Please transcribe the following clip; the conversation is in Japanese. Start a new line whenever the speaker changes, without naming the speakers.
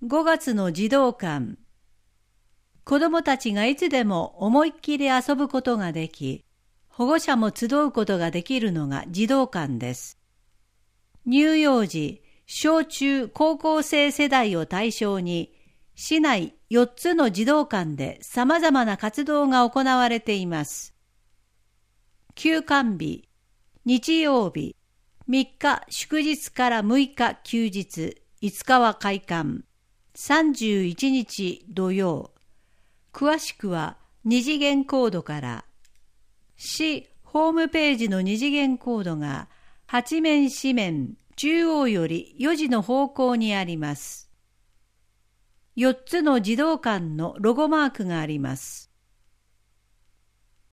5月の児童館。子どもたちがいつでも思いっきり遊ぶことができ、保護者も集うことができるのが児童館です。乳幼児、小中高校生世代を対象に、市内4つの児童館で様々な活動が行われています。休館日、日曜日、3日祝日から6日休日、5日は開館、31日土曜。詳しくは二次元コードから。市ホームページの二次元コードが八面四面中央より4時の方向にあります。4つの児童館のロゴマークがあります。